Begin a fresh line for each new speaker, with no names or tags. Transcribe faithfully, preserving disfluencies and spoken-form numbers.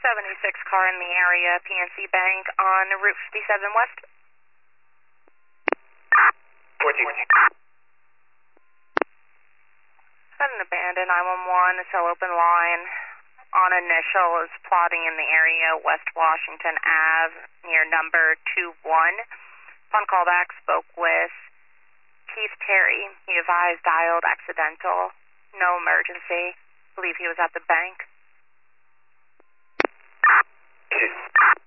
seventy-six car in the area, P N C Bank on Route fifty-seven West.
fourteen.
Got an abandoned nine one one, a cell open line. On initial is plotting in the area, West Washington Avenue, near number two one. Upon callback, spoke with Keith Terry. He advised dialed accidental, no emergency. Believe he was at the bank.
Okay.